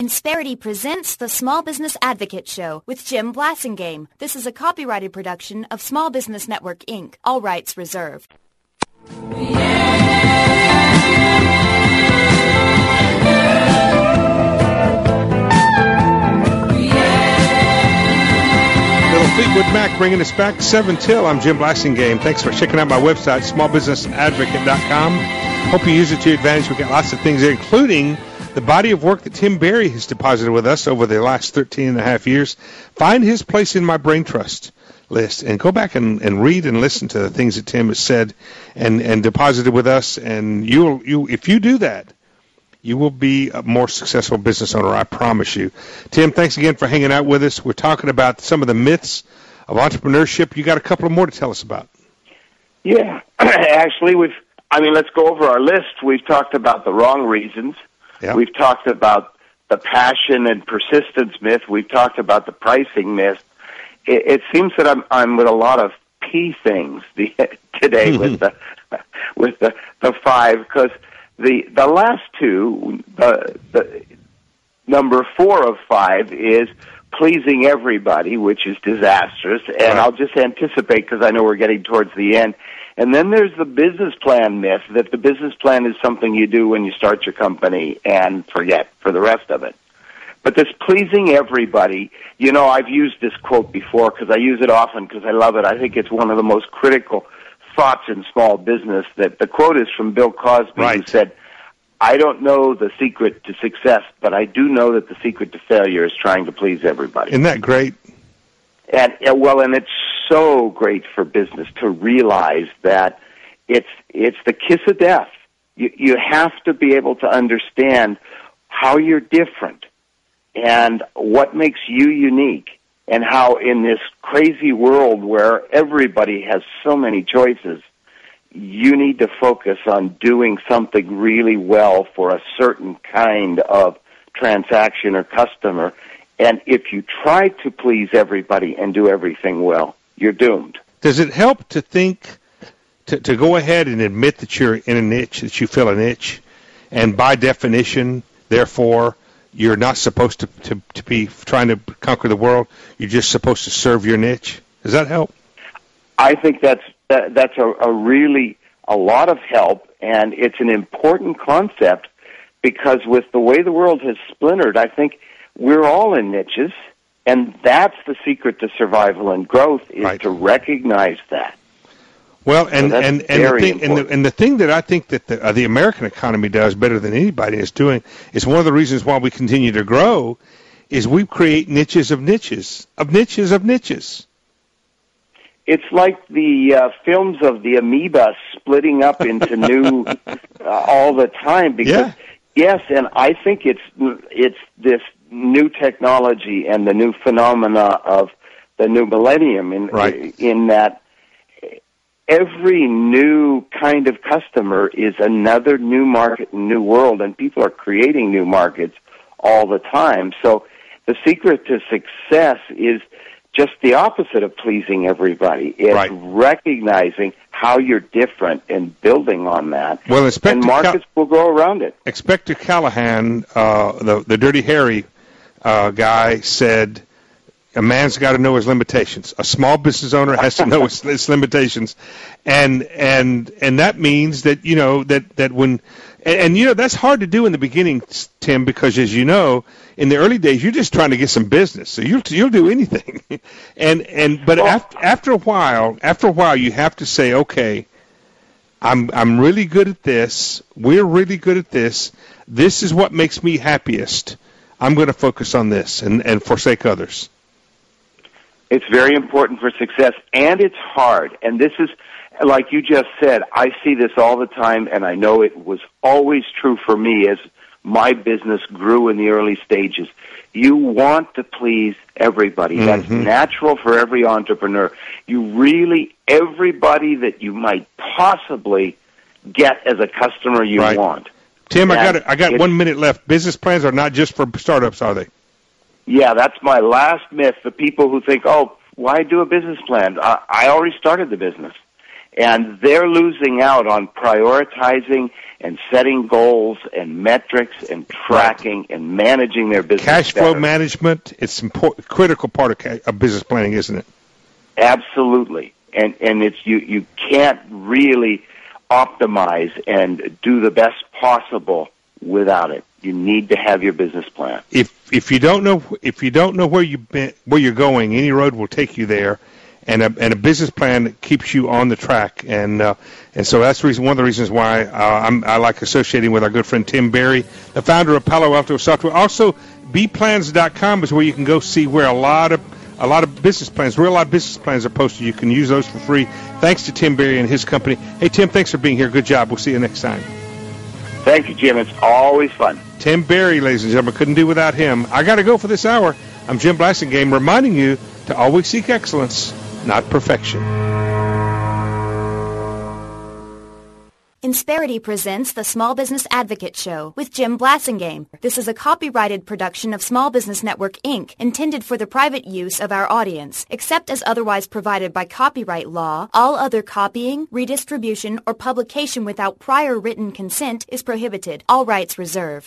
Insperity presents the Small Business Advocate Show with Jim Blasingame. This is a copyrighted production of Small Business Network, Inc. All rights reserved. Little Fleetwood Mac bringing us back 7 till. I'm Jim Blasingame. Thanks for checking out my website, smallbusinessadvocate.com. Hope you use it to your advantage. We've got lots of things there, including the body of work that Tim Berry has deposited with us over the last 13 and a half years. Find his place in my brain trust list and go back and read and listen to the things that Tim has said and deposited with us. And if you do that, you will be a more successful business owner, I promise you. Tim, thanks again for hanging out with us. We're talking about some of the myths of entrepreneurship. You got a couple of more to tell us about. Yeah, actually, let's go over our list. We've talked about the wrong reasons. Yep. We've talked about the passion and persistence myth. We've talked about the pricing myth. It seems that I'm with a lot of P things today with the 5, because the last two, the number 4 of 5 is pleasing everybody, which is disastrous. And right. I'll just anticipate because I know we're getting towards the end. And then there's the business plan myth, that the business plan is something you do when you start your company and forget for the rest of it. But this pleasing everybody, I've used this quote before because I use it often because I love it. I think it's one of the most critical thoughts in small business. That the quote is from Bill Cosby, right, who said, "I don't know the secret to success, but I do know that the secret to failure is trying to please everybody." Isn't that great? And it's so great for business to realize that it's the kiss of death. You have to be able to understand how you're different and what makes you unique, and how in this crazy world where everybody has so many choices, you need to focus on doing something really well for a certain kind of transaction or customer. And if you try to please everybody and do everything well, you're doomed. Does it help to think, to go ahead and admit that you're in a niche, that you fill a niche, and by definition, therefore, you're not supposed to be trying to conquer the world, you're just supposed to serve your niche? Does that help? I think that's a lot of help, and it's an important concept because with the way the world has splintered, I think we're all in niches, and that's the secret to survival and growth, is right, to recognize that. Well, and the thing that I think that the American economy does better than anybody is doing is one of the reasons why we continue to grow is we create niches of niches of niches of niches. It's like the films of the amoeba splitting up into new all the time. Because yes, and I think it's this new technology and the new phenomena of the new millennium in that every new kind of customer is another new market and new world, and people are creating new markets all the time. So the secret to success is just the opposite of pleasing everybody. It's recognizing how you're different and building on that. Well, and markets will grow around it. Inspector Callahan, the Dirty Harry guy, said, a man's got to know his limitations. A small business owner has to know his limitations, and that means that that when that's hard to do in the beginning, Tim, because as you know, in the early days you're just trying to get some business, so you'll do anything, but after a while you have to say, okay, I'm really good at this. We're really good at this. This is what makes me happiest. I'm going to focus on this and forsake others. It's very important for success, and it's hard. And this is, like you just said, I see this all the time, and I know it was always true for me as my business grew in the early stages. You want to please everybody. Mm-hmm. That's natural for every entrepreneur. Everybody that you might possibly get as a customer you want. Tim, I got 1 minute left. Business plans are not just for startups, are they? Yeah, that's my last myth. The people who think, oh, why do a business plan? I already started the business. And they're losing out on prioritizing and setting goals and metrics and tracking and managing their business. Cash flow better. management, it's important, critical part of business planning, isn't it? Absolutely. And it's you can't really optimize and do the best possible without it. You need to have your business plan. If you don't know where you're going, any road will take you there. And a business plan keeps you on the track, and so that's one of the reasons why I like associating with our good friend Tim Berry, the founder of Palo Alto Software. Also, bplans.com is where you can go see where a lot of business plans, real life business plans, are posted. You can use those for free. Thanks to Tim Berry and his company. Hey Tim, thanks for being here. Good job. We'll see you next time. Thank you, Jim. It's always fun. Tim Berry, ladies and gentlemen, couldn't do without him. I got to go for this hour. I'm Jim Blasingame, reminding you to always seek excellence, not perfection. Insperity presents the Small Business Advocate Show with Jim Blasingame. This is a copyrighted production of Small Business Network, Inc., intended for the private use of our audience. Except as otherwise provided by copyright law, all other copying, redistribution, or publication without prior written consent is prohibited. All rights reserved.